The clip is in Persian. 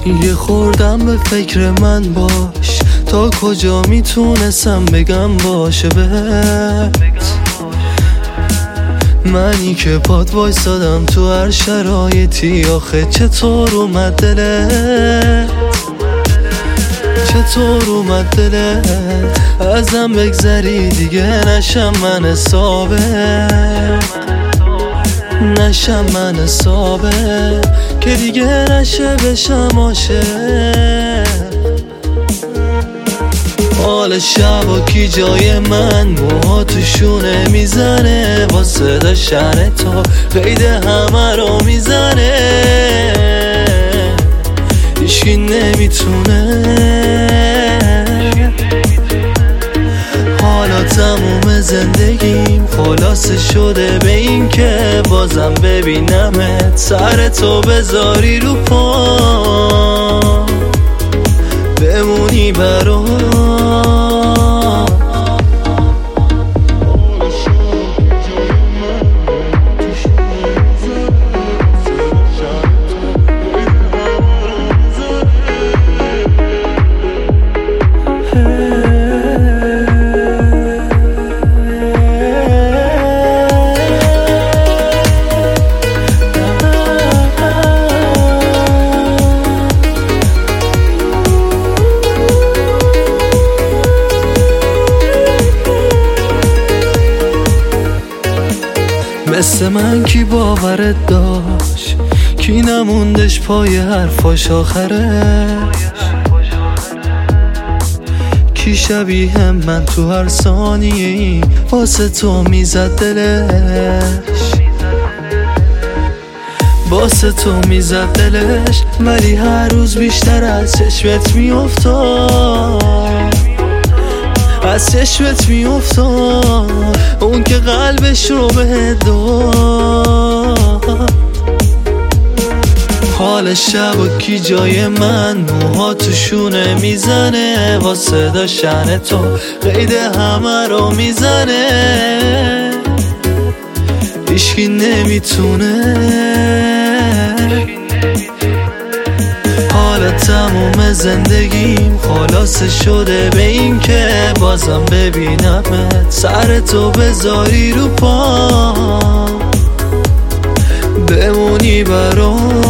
یه خوردم به فکر من باش، تا کجا میتونستم بگم باشه بهت. منی که پات وایسادم تو هر شرایطی، آخه چطور اومد دلت، چطور اومد دلت ازم بگذری دیگه نشم من حسابه، نشم من حسابه که دیگه نشه بشم عاشق. حال شبا کی جای من موها تو شونه میزنه، واسه داشتن تو قید همه رو میزنه، هیچکی نمیتونه. حالا تموم زندگیم خلاصه شده به این که بازم ببینمت، سر تو بذاری رو پا بمونی برام. مثل من کی باورت داشت، کی نموندش پای حرفاش آخرش، کی شبیه من تو هر ثانیه واسه تو میزد دلش، واسه تو میزد دلش، ولی هر روز بیشتر از چشمت میافتاد، از چشمت میافتاد اون که قلبش رو به داد. حال شب کی جای من موها تو شونه میزنه، واسه داشتن تو قید همه رو میزنه، هیچکی نمیتونه. حالا تموم زندگیم خلاصه شده به این که بازم ببینمت، سر تو بذاری رو پا بمونی برام.